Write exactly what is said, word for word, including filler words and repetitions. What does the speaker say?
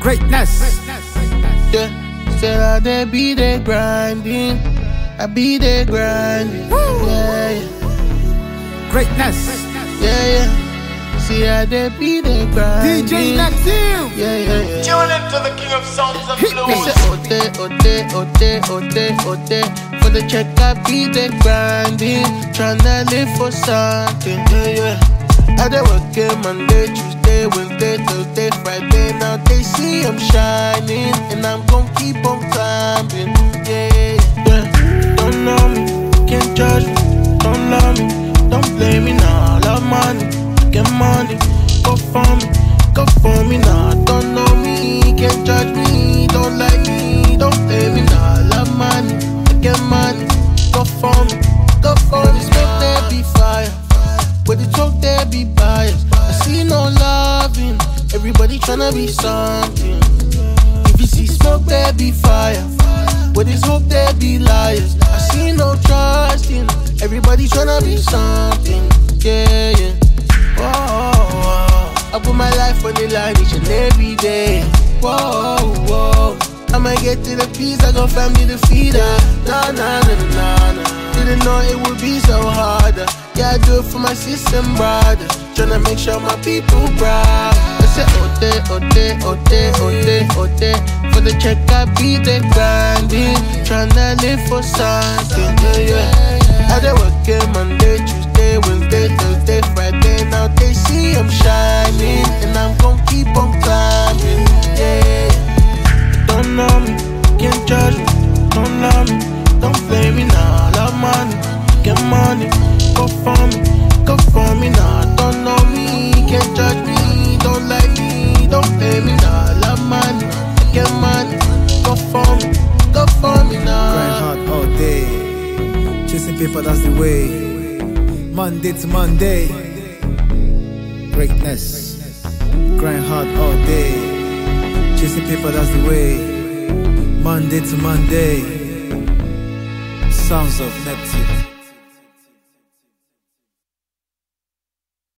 Greatness. Yeah, said I dey be there grinding, I be there grinding. Yeah, yeah, Greatness. yeah, yeah. See I dey be there grinding. D J Natil. Yeah, yeah, yeah. Tune into the king of sounds and Hit me. I flows. say ote, ote, ote, ote, ote. For the check I be there grinding, tryna live for something. Yeah, yeah. I dey working Monday, Tuesday, Wednesday, Thursday, Friday. Now they see I'm shining, and I'm gon' keep on climbing. Yeah, yeah. Don't know me, can't judge me. Don't love me, don't blame me now. Love money, get money, go for me, go for me now. Don't know me, can't judge me. Don't like me, don't blame me now. Love money, get money, go for me, go for me. Smoke there be fire. But the talk there be biased. I see no loving. Everybody tryna be something. If you see smoke, there be fire. But it's hope there be liars. I see no trusting. Everybody tryna be something. Yeah, yeah. Whoa, whoa. I put my life on the line each and every day. Whoa, whoa. I might get to the peace, I got family to feed her. Nah, nah, nah, nah, nah. Didn't know it would be so hard. Yeah, I do it for my sister and brother. Tryna make sure my people proud. I say ote, ote, ote, ote, ote. For the check I be there grinding, tryna live for something. Yeah, yeah. I dey working Monday, Tuesday, Wednesday, Thursday, Friday. Now they see I'm shining, and I'm gon' keep on climbing. Yeah. Don't know me, can't judge me. Don't love me, don't blame me now. Love money, get money, go for me, go for me now. Don't know me, can't judge me. Don't like me, don't blame me now. Love money, get money, go for me, go for me now. Grind hard all day. Chasing paper, that's the way. Monday to Monday. Greatness. Grind hard all day. Chasing paper, that's the way. Monday to Monday. Sounds of Neptune.